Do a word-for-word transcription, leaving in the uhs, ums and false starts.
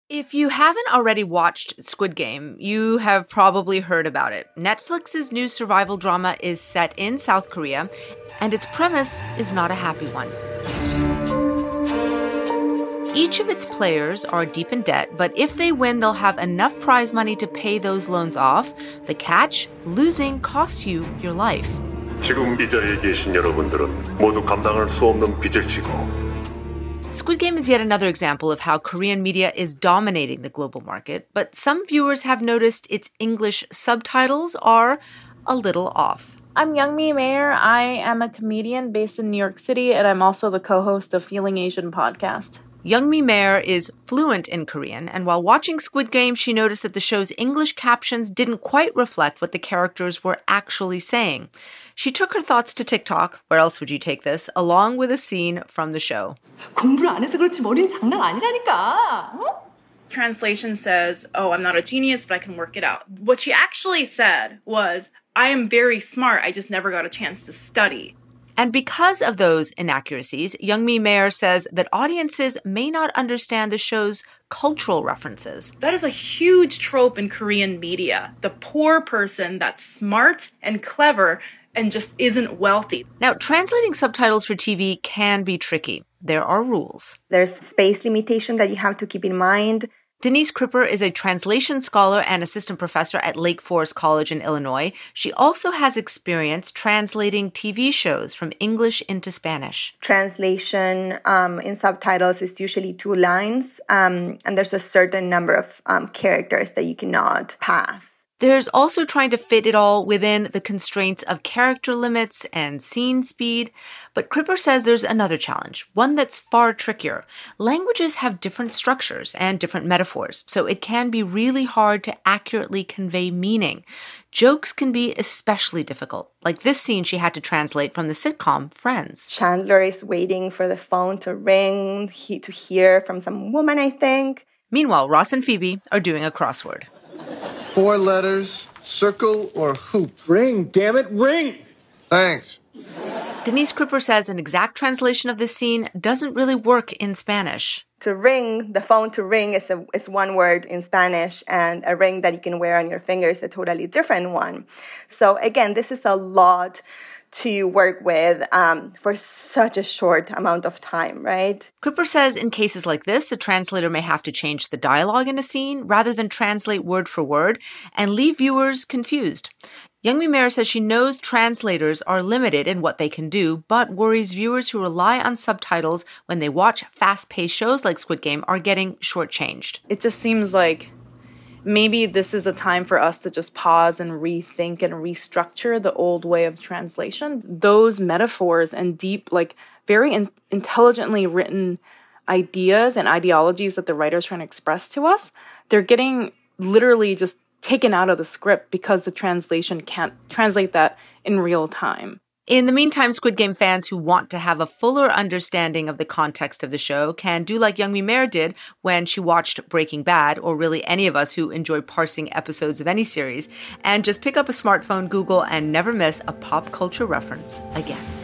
If you haven't already watched Squid Game, you have probably heard about it. Netflix's new survival drama is set in South Korea, and its premise is not a happy one. Each of its players are deep in debt, but if they win, they'll have enough prize money to pay those loans off. The catch? Losing costs you your life. 지금 이 자리에 계신 여러분들은 모두 감당할 수 없는 빚을 지고 Squid Game is yet another example of how Korean media is dominating the global market, but some viewers have noticed its English subtitles are a little off. I'm Youngmi Mayer. I am a comedian based in New York City, and I'm also the co-host of Feeling Asian podcast. Youngmi Mayer is fluent in Korean, and while watching Squid Game, she noticed that the show's English captions didn't quite reflect what the characters were actually saying. She took her thoughts to TikTok, where else would you take this, along with a scene from the show. 공부를 안 해서 그렇지 머리는 장난 아니라니까. 어? Translation says, oh, I'm not a genius, but I can work it out. What she actually said was, I am very smart, I just never got a chance to study. And because of those inaccuracies, Youngmi Mayer says that audiences may not understand the show's cultural references. That is a huge trope in Korean media. The poor person that's smart and clever and just isn't wealthy. Now, translating subtitles for T V can be tricky. There are rules. There's space limitation that you have to keep in mind. Denise Kripper is a translation scholar and assistant professor at Lake Forest College in Illinois. She also has experience translating T V shows from English into Spanish. Translation um, in subtitles is usually two lines, um, and there's a certain number of um, characters that you cannot pass. There's also trying to fit it all within the constraints of character limits and scene speed. But Kripper says there's another challenge, one that's far trickier. Languages have different structures and different metaphors, so it can be really hard to accurately convey meaning. Jokes can be especially difficult, like this scene she had to translate from the sitcom Friends. Chandler is waiting for the phone to ring, he, to hear from some woman, I think. Meanwhile, Ross and Phoebe are doing a crossword. Four letters, circle or hoop? Ring, damn it, ring! Thanks. Denise Kripper says an exact translation of this scene doesn't really work in Spanish. To ring, the phone to ring is, a, is one word in Spanish, and a ring that you can wear on your finger is a totally different one. So again, this is a lot to work with um, for such a short amount of time, right? Kripper says in cases like this, a translator may have to change the dialogue in a scene rather than translate word for word and leave viewers confused. Youngmi Mayer says she knows translators are limited in what they can do, but worries viewers who rely on subtitles when they watch fast-paced shows like Squid Game are getting shortchanged. It just seems like maybe this is a time for us to just pause and rethink and restructure the old way of translation. Those metaphors and deep, like very in- intelligently written ideas and ideologies that the writer's trying to express to us, they're getting literally just taken out of the script because the translation can't translate that in real time. In the meantime, Squid Game fans who want to have a fuller understanding of the context of the show can do like Youngmi Mayer did when she watched Breaking Bad, or really any of us who enjoy parsing episodes of any series, and just pick up a smartphone, Google, and never miss a pop culture reference again.